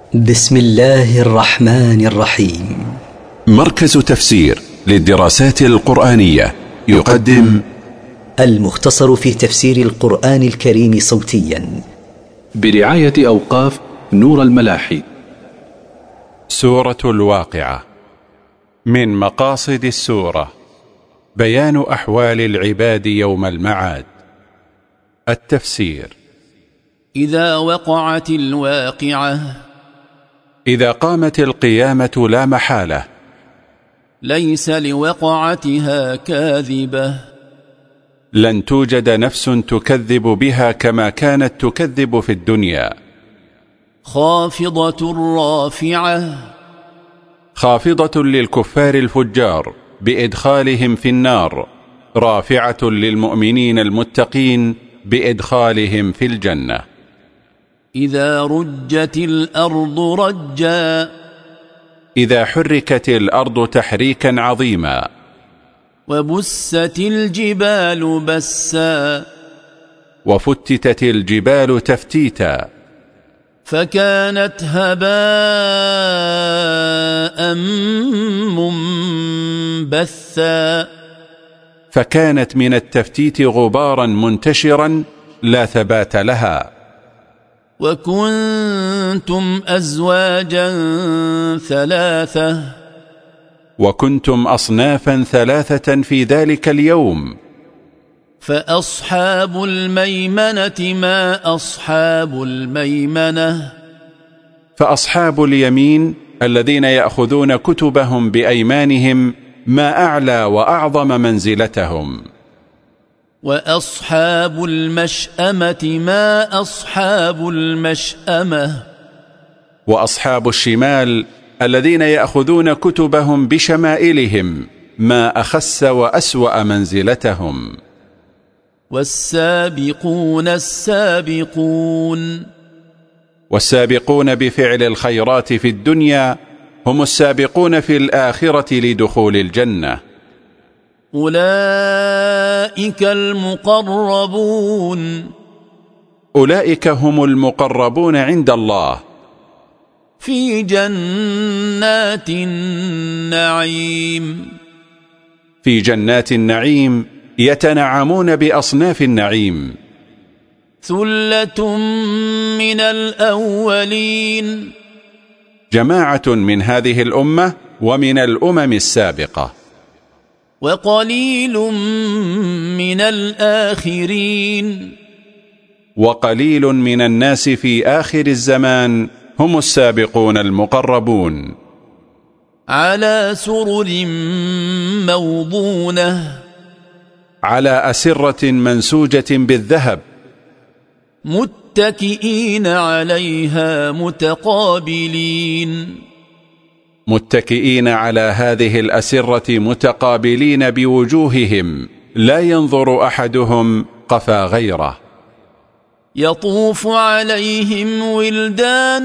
بسم الله الرحمن الرحيم. مركز تفسير للدراسات القرآنية يقدم المختصر في تفسير القرآن الكريم صوتيا برعاية أوقاف نور الملاحي. سورة الواقعة. من مقاصد السورة بيان أحوال العباد يوم المعاد. التفسير: إذا وقعت الواقعة، إذا قامت القيامة لا محالة، ليس لوقعتها كاذبة، لن توجد نفس تكذب بها كما كانت تكذب في الدنيا. خافضة رافعة، خافضة للكفار الفجار بإدخالهم في النار، رافعة للمؤمنين المتقين بإدخالهم في الجنة. إذا رجت الأرض رجا، إذا حركت الأرض تحريكا عظيما. وبست الجبال بسا، وفتتت الجبال تفتيتا. فكانت هباء منبثا، فكانت من التفتيت غبارا منتشرا لا ثبات لها. وكنتم أزواجا ثلاثة، وكنتم أصنافا ثلاثة في ذلك اليوم. فأصحاب الميمنة ما أصحاب الميمنة، فأصحاب اليمين الذين يأخذون كتبهم بأيمانهم ما أعلى وأعظم منزلتهم. وأصحاب المشأمة ما أصحاب المشأمة، وأصحاب الشمال الذين يأخذون كتبهم بشمائلهم ما أخس وأسوأ منزلتهم. والسابقون السابقون، والسابقون بفعل الخيرات في الدنيا هم السابقون في الآخرة لدخول الجنة. أولئك المقربون، أولئك هم المقربون عند الله في جنات النعيم، في جنات النعيم يتنعمون بأصناف النعيم. ثلة من الأولين، جماعة من هذه الأمة ومن الأمم السابقة. وقليل من الآخرين، وقليل من الناس في آخر الزمان هم السابقون المقربون. على سرر موضونة، على أسرة منسوجة بالذهب. متكئين عليها متقابلين، متكئين على هذه الأسرة متقابلين بوجوههم لا ينظر أحدهم قفا غيره. يطوف عليهم ولدان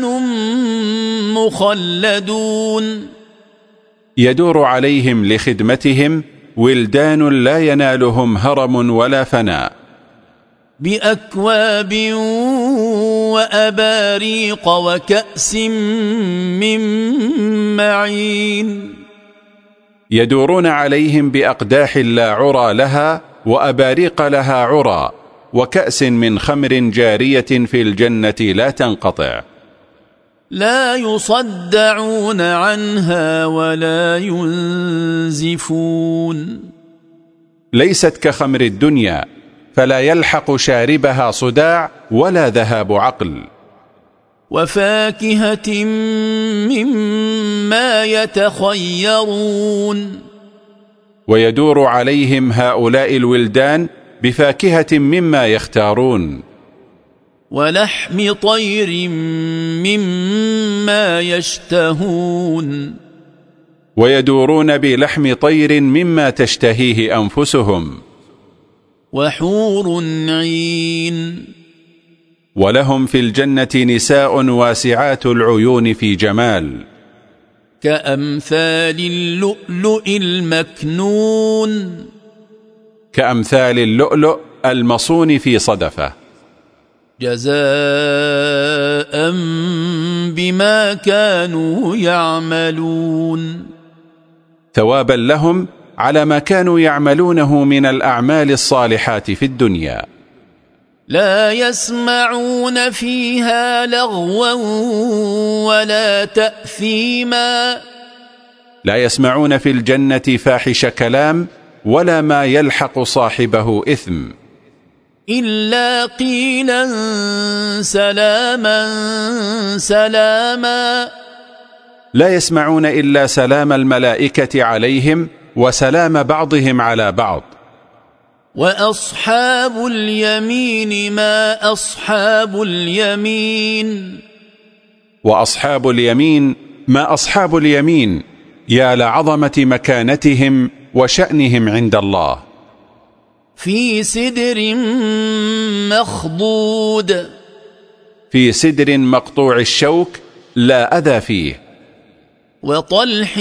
مخلدون، يدور عليهم لخدمتهم ولدان لا ينالهم هرم ولا فناء. بأكواب وأباريق وكأس من معين، يدورون عليهم بأقداح لا عرى لها وأباريق لها عرى وكأس من خمر جارية في الجنة لا تنقطع. لا يصدعون عنها ولا ينزفون، ليست كخمر الدنيا فلا يلحق شاربها صداع ولا ذهاب عقل. وفاكهة مما يتخيرون، ويدور عليهم هؤلاء الولدان بفاكهة مما يختارون. ولحم طير مما يشتهون، ويدورون بلحم طير مما تشتهيه أنفسهم. وحور عين، ولهم في الجنة نساء واسعات العيون في جمال. كأمثال اللؤلؤ المكنون، كأمثال اللؤلؤ المصون في صدفة. جزاء بما كانوا يعملون ثوابا لهم على ما كانوا يعملونه من الأعمال الصالحات في الدنيا. لا يسمعون فيها لغوا ولا تأثيما لا يسمعون في الجنة فاحش كلام ولا ما يلحق صاحبه إثم، إلا قيلا سلاما سلاما. لا يسمعون إلا سلام الملائكة عليهم وسلام بعضهم على بعض. وأصحاب اليمين ما أصحاب اليمين وأصحاب اليمين ما أصحاب اليمين، يا لعظمة مكانتهم وشأنهم عند الله. في سدر مخضود في سدر مقطوع الشوك لا أذى فيه. وطلح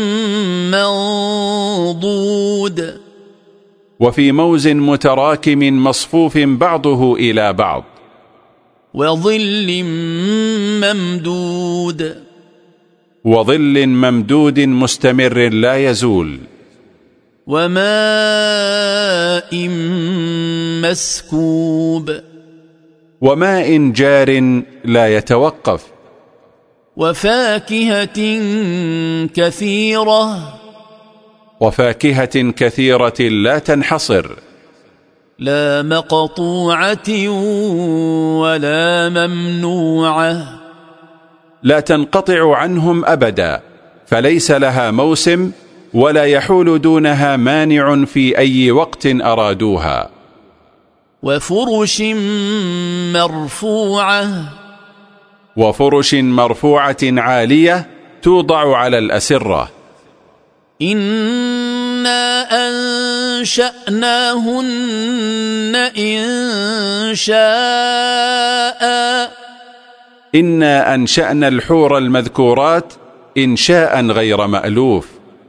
منضود وفي موز متراكم مصفوف بعضه إلى بعض. وظل ممدود وظل ممدود مستمر لا يزول. وماء مسكوب وماء جار لا يتوقف. وفاكهة كثيرة وفاكهة كثيرة لا تنحصر. لا مقطوعة ولا ممنوعة لا تنقطع عنهم أبدا، فليس لها موسم ولا يحول دونها مانع في أي وقت أرادوها. وفرش مرفوعة وفرش مرفوعة عالية توضع على الأسرة. إنا أنشأناهن إنشاء إنا أنشأنا الحور المذكورات إنشاء غير مألوف.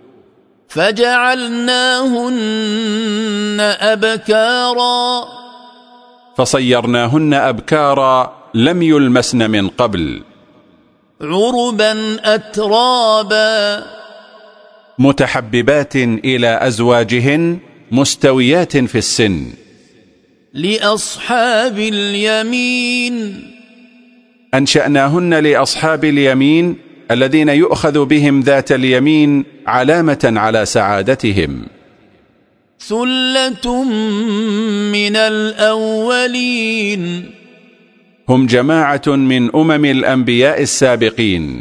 فجعلناهن أبكارا فصيرناهن أبكارا لم يلمسن من قبل. عربا أترابا متحببات إلى أزواجهن مستويات في السن. لأصحاب اليمين أنشأناهن لأصحاب اليمين الذين يؤخذ بهم ذات اليمين علامة على سعادتهم. ثلة من الأولين هم جماعة من الأنبياء السابقين.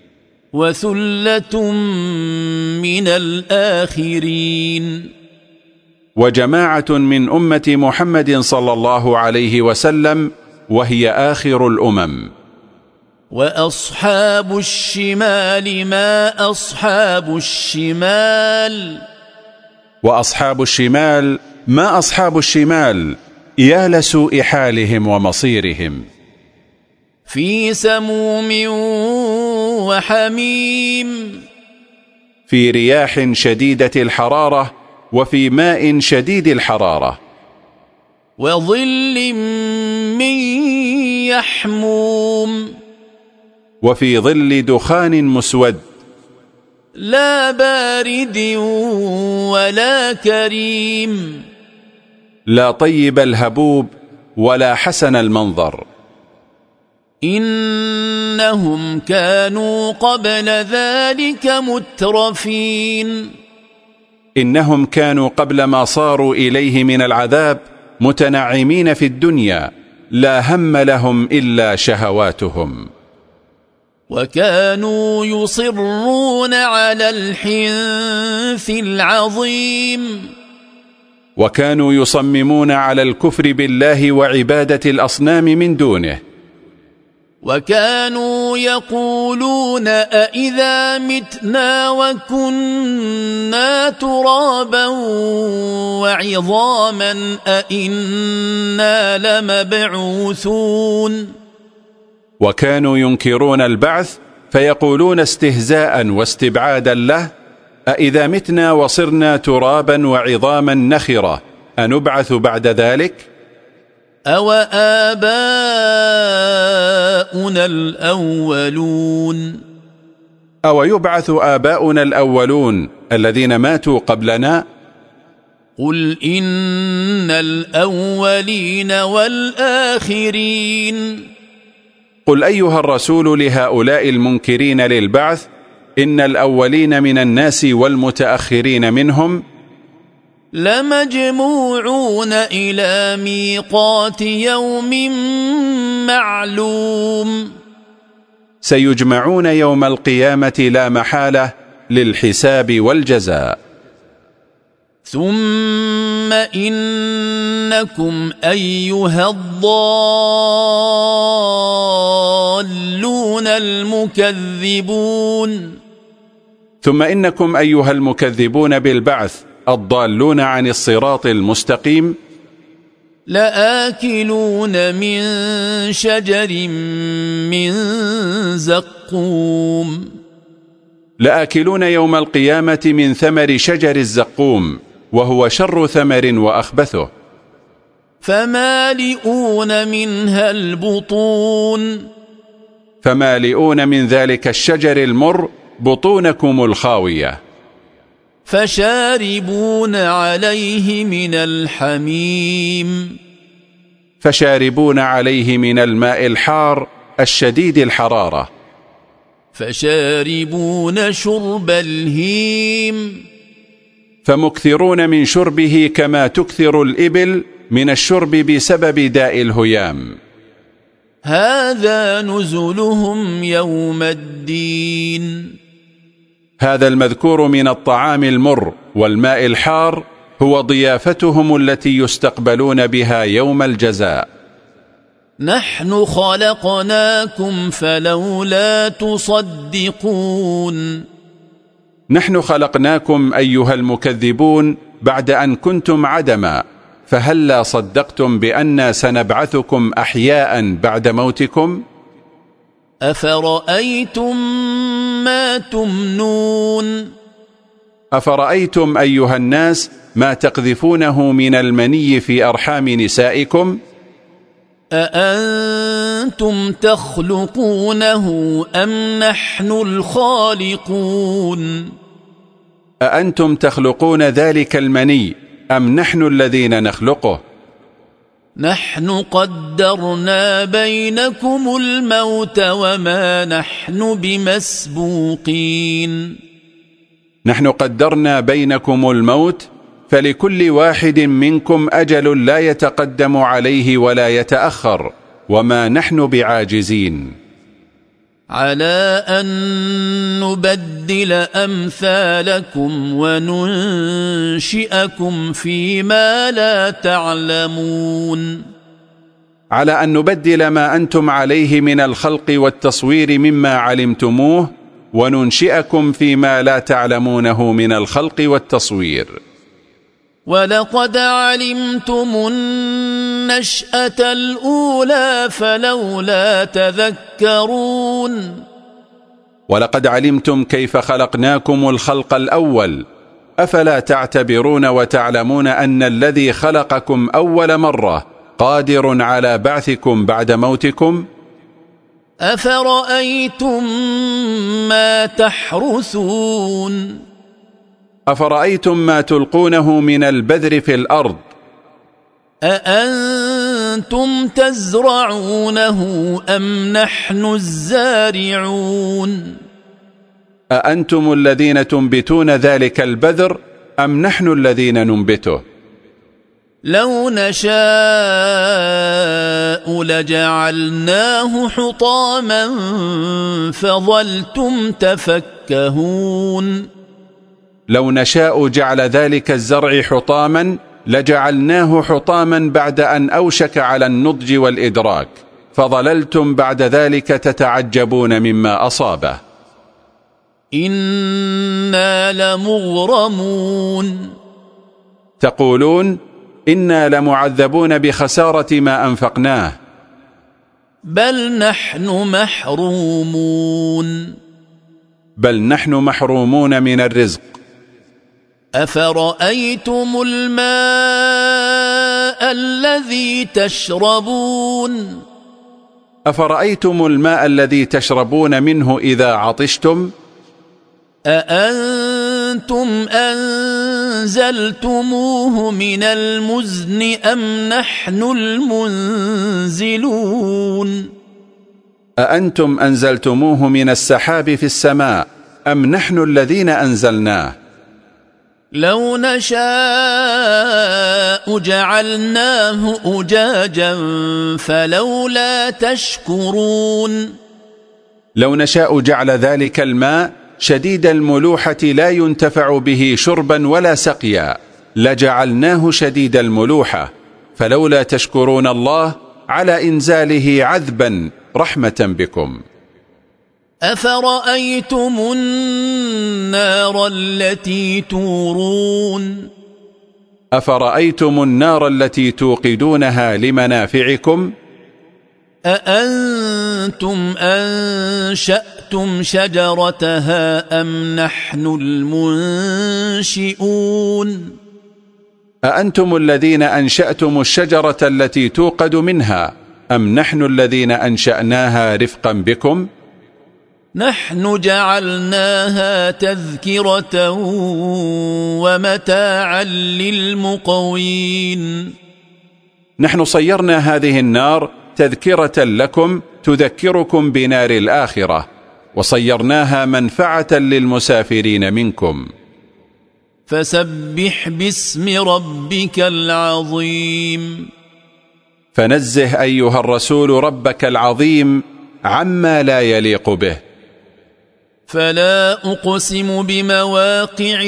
وثلة من الآخرين وجماعة من أمة محمد صلى الله عليه وسلم، وهي آخر الأمم. وأصحاب الشمال ما أصحاب الشمال وأصحاب الشمال ما أصحاب الشمال، يا لسوء حالهم ومصيرهم. في سموم وحميم في رياح شديدة الحرارة وفي ماء شديد الحرارة. وظل من يحموم وفي ظل دخان مسود. لا بارد ولا كريم لا طيب الهبوب ولا حسن المنظر. إنهم كانوا قبل ذلك مترفين إنهم كانوا قبل ما صاروا إليه من العذاب متنعمين في الدنيا، لا هم لهم إلا شهواتهم. وكانوا يصرون على الحنث العظيم وكانوا يصممون على الكفر بالله وعبادة الأصنام من دونه. وكانوا يقولون أإذا متنا وكنا ترابا وعظاما أإنا لمبعوثون. وكانوا ينكرون البعث فيقولون استهزاء واستبعادا له: أإذا متنا وصرنا ترابا وعظاما نخرة أنبعث بعد ذلك؟ أوآباؤنا الأولون أو يبعث آباؤنا الأولون الذين ماتوا قبلنا؟ قل إن الأولين والآخرين. قل أيها الرسول لهؤلاء المنكرين للبعث: إن الأولين من الناس والمتأخرين منهم لمجموعون إلى ميقات يوم معلوم. سيجمعون يوم القيامة لا محالة للحساب والجزاء. ثم إنكم أيها الضالون المكذبون. ثم إنكم أيها المكذبون بالبعث الضالون عن الصراط المستقيم لآكلون من شجر من زقوم. لآكلون يوم القيامة من ثمر شجر الزقوم، وهو شر ثمر وأخبثه. فمالئون منها البطون. فمالئون من ذلك الشجر المر بطونكم الخاوية. فشاربون عليه من الحميم. فشاربون عليه من الماء الحار الشديد الحرارة. فشاربون شرب الهيم. فمكثرون من شربه كما تكثر الإبل من الشرب بسبب داء الهيام. هذا نزلهم يوم الدين. هذا المذكور من الطعام المر والماء الحار هو ضيافتهم التي يستقبلون بها يوم الجزاء. نحن خلقناكم فلولا تصدقون. نحن خلقناكم أيها المكذبون بعد أن كنتم عدما، فهلا صدقتم بأننا سنبعثكم أحياء بعد موتكم؟ أفرأيتم ما تمنون. أفرأيتم أيها الناس ما تقذفونه من المني في أرحام نسائكم؟ أأنتم تخلقونه أم نحن الخالقون؟ أأنتم تخلقون ذلك المني أم نحن الذين نخلقه؟ نحن قدرنا بينكم الموت وما نحن بمسبوقين. نحن قدرنا بينكم الموت، فلكل واحد منكم أجل لا يتقدم عليه ولا يتأخر، وما نحن بعاجزين على أن نبدل أمثالكم وننشئكم فيما لا تعلمون. على أن نبدل ما أنتم عليه من الخلق والتصوير مما علمتموه، وننشئكم فيما لا تعلمونه من الخلق والتصوير. ولقد علمتم النشأة الأولى فلولا تذكرون. ولقد علمتم كيف خلقناكم الخلق الأول، أفلا تعتبرون وتعلمون أن الذي خلقكم أول مرة قادر على بعثكم بعد موتكم؟ أفرأيتم ما تحرثون. أفرأيتم ما تلقونه من البذر في الأرض؟ أأنتم تزرعونه أم نحن الزارعون؟ أأنتم الذين تنبتون ذلك البذر أم نحن الذين ننبته؟ لو نشاء لجعلناه حطاما فظلتم تفكهون. لو نشاء جعل ذلك الزرع حطاما لجعلناه حطاما بعد أن أوشك على النضج والإدراك، فظللتم بعد ذلك تتعجبون مما أصابه. إنا لمغرمون. تقولون إنا لمعذبون بخسارة ما أنفقناه. بل نحن محرومون. بل نحن محرومون من الرزق. أفرأيتم الماء الذي تشربون أفرأيتم الماء الذي تشربون منه إذا عطشتم أأنتم أنزلتموه من المزن أم نحن المنزلون أأنتم أنزلتموه من السحاب في السماء أم نحن الذين أنزلناه لو نشاء جعلناه أجاجا فلولا تشكرون لو نشاء جعل ذلك الماء شديد الملوحة لا ينتفع به شربا ولا سقيا لجعلناه شديد الملوحة فلولا تشكرون الله على إنزاله عذبا رحمة بكم أفرأيتم النار التي تورون أفرأيتم النار التي توقدونها لمنافعكم أأنتم أنشأتم شجرتها أم نحن المنشئون أأنتم الذين أنشأتم الشجرة التي توقد منها أم نحن الذين أنشأناها رفقا بكم نحن جعلناها تذكرة ومتاعا للمقوين نحن صيرنا هذه النار تذكرة لكم تذكركم بنار الآخرة وصيرناها منفعة للمسافرين منكم فسبح باسم ربك العظيم فنزه أيها الرسول ربك العظيم عما لا يليق به فلا أقسم بمواقع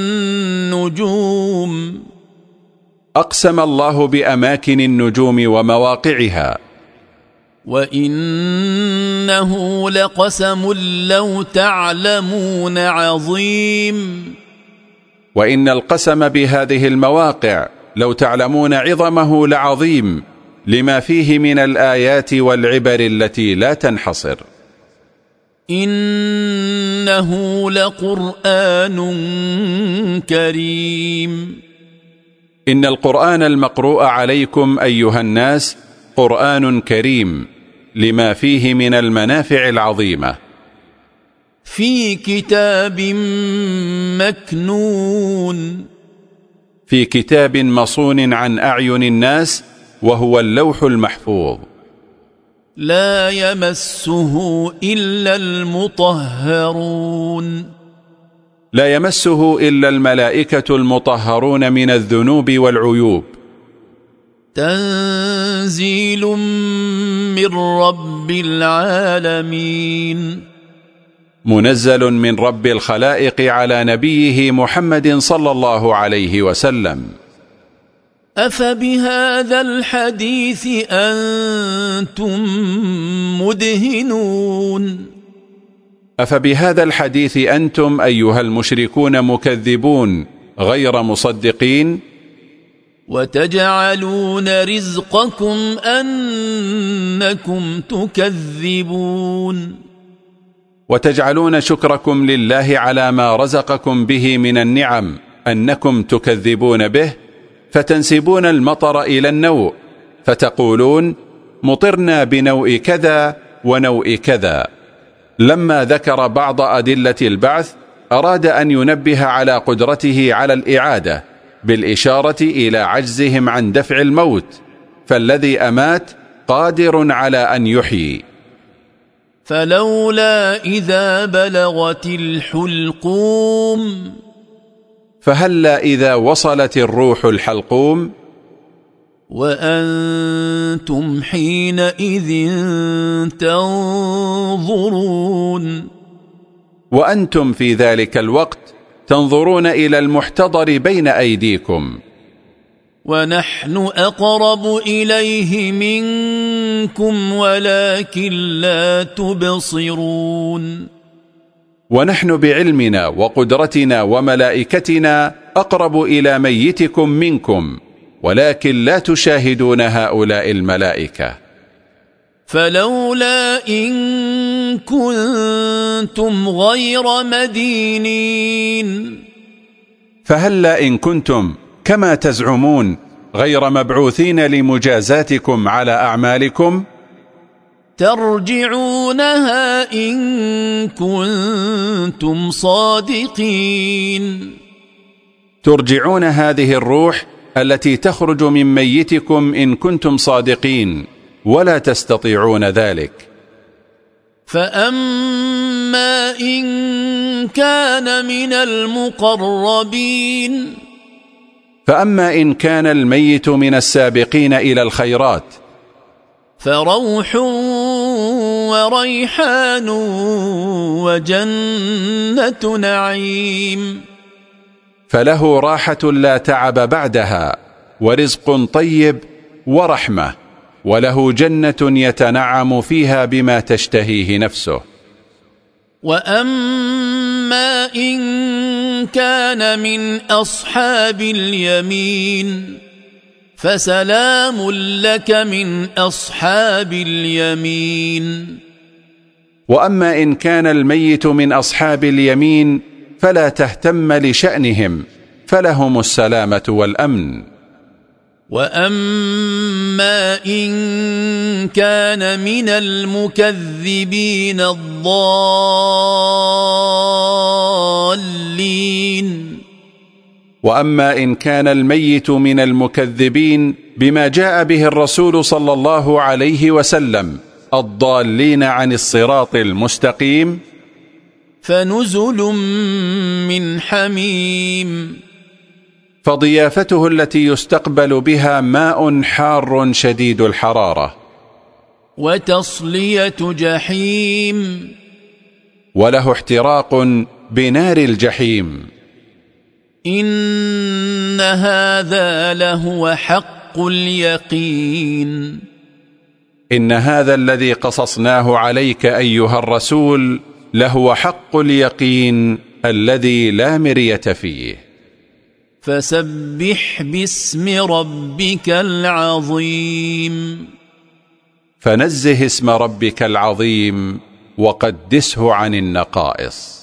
النجوم أقسم الله بأماكن النجوم ومواقعها وإنه لقسم لو تعلمون عظيم وإن القسم بهذه المواقع لو تعلمون عظمه لعظيم لما فيه من الآيات والعبر التي لا تنحصر إنه لقرآن كريم إن القرآن المقروء عليكم أيها الناس قرآن كريم لما فيه من المنافع العظيمة في كتاب مكنون في كتاب مصون عن أعين الناس وهو اللوح المحفوظ لا يمسه إلا المطهرون لا يمسه إلا الملائكة المطهرون من الذنوب والعيوب تنزيل من رب العالمين منزل من رب الخلائق على نبيه محمد صلى الله عليه وسلم أفبهذا الحديث أنتم مدهنون أفبهذا الحديث أنتم أيها المشركون مكذبون غير مصدقين وتجعلون رزقكم أنكم تكذبون وتجعلون شكركم لله على ما رزقكم به من النعم أنكم تكذبون به فتنسبون المطر إلى النوء فتقولون مطرنا بنوء كذا ونوء كذا لما ذكر بعض أدلة البعث أراد أن ينبه على قدرته على الإعادة بالإشارة إلى عجزهم عن دفع الموت فالذي أمات قادر على أن يحيي فلولا إذا بلغت الحلقوم فهلا إذا وصلت الروح الحلقوم وأنتم حينئذ تنظرون وأنتم في ذلك الوقت تنظرون إلى المحتضر بين أيديكم ونحن أقرب إليه منكم ولكن لا تبصرون ونحن بعلمنا وقدرتنا وملائكتنا أقرب إلى ميتكم منكم ولكن لا تشاهدون هؤلاء الملائكة فلولا إن كنتم غير مدينين فهلا إن كنتم كما تزعمون غير مبعوثين لمجازاتكم على أعمالكم ترجعونها إن كنتم صادقين. ترجعون هذه الروح التي تخرج من ميتكم إن كنتم صادقين، ولا تستطيعون ذلك. فأما إن كان من المقربين فأما إن كان الميت من السابقين إلى الخيرات فروح وريحان وجنة نعيم، فله راحة لا تعب بعدها، ورزق طيب، ورحمة، وله جنة يتنعم فيها بما تشتهيه نفسه. وأما إن كان من أصحاب اليمين فسلام لك من أصحاب اليمين. وأما إن كان الميت من أصحاب اليمين فلا تهتم لشأنهم، فلهم السلامة والأمن. وأما إن كان من المكذبين الضالين وأما إن كان الميت من المكذبين بما جاء به الرسول صلى الله عليه وسلم الضالين عن الصراط المستقيم فنزل من حميم، فضيافته التي يستقبل بها ماء حار شديد الحرارة. وتصلية جحيم، وله احتراق بنار الجحيم. إن هذا لهو حق اليقين. إن هذا الذي قصصناه عليك أيها الرسول لهو حق اليقين الذي لا مرية فيه. فسبح باسم ربك العظيم، فنزه اسم ربك العظيم وقدسه عن النقائص.